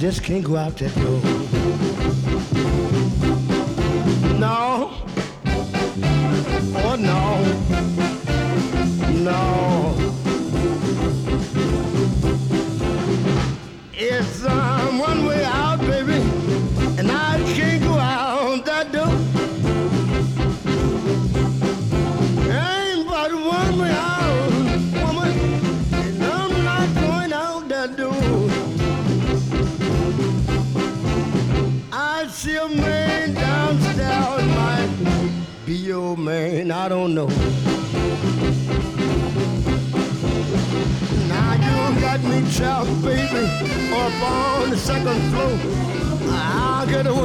just can't go out that door. No. Oh, no. No. It's one way out, baby, and I can't go out that door. Ain't but one way out, woman, and I'm not going out that door. I see a man downstairs, might be your man, I don't know. Now you got me trapped, baby, up on the second floor. I'll get away.